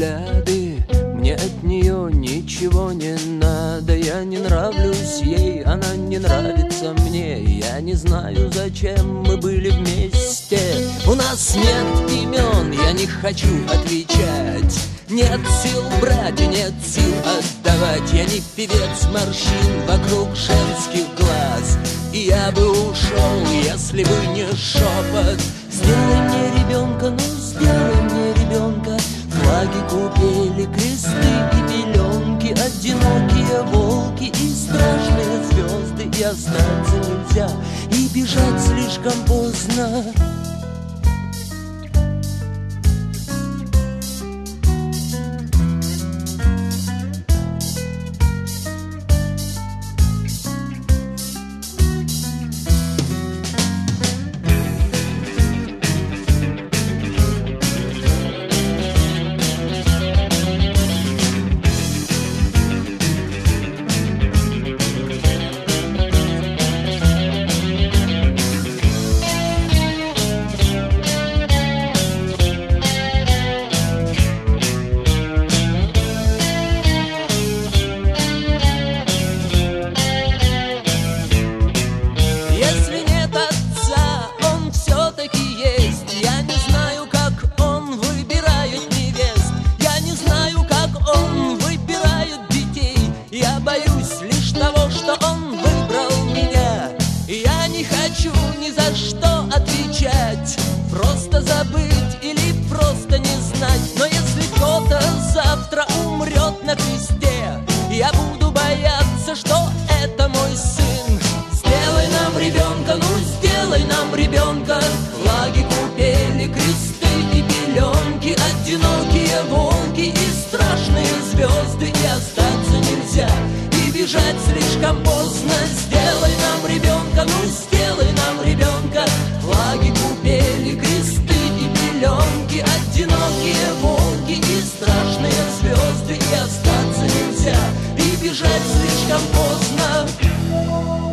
взгляды, мне от нее ничего не надо. Я не нравлюсь ей, она не нравится мне. Я не знаю, зачем мы были вместе. У нас нет имен, я не хочу отвечать. Нет сил брать и нет сил отдавать. Я не певец морщин вокруг женских глаз. И я бы ушел, если бы не шепот. Сделай мне ребенка, ну сделай мне ребенка. Флаги, купели, кресты и пеленки, одинокие волки и страшные звезды. И остаться нельзя, и бежать слишком поздно. Просто забыть или просто не знать. Но если кто-то завтра умрет на кресте, я буду бояться, что это мой сын. Сделай нам ребенка, ну сделай нам ребенка. Флаги, купели, кресты и пеленки, одинокие волки и страшные звезды. И остаться нельзя, и бежать слишком поздно. Сделай нам ребенка, ну сделай нам ребенка. Флаги, купели, кресты и пеленки, одинокие волки и страшные звезды. И остаться нельзя, и бежать слишком поздно.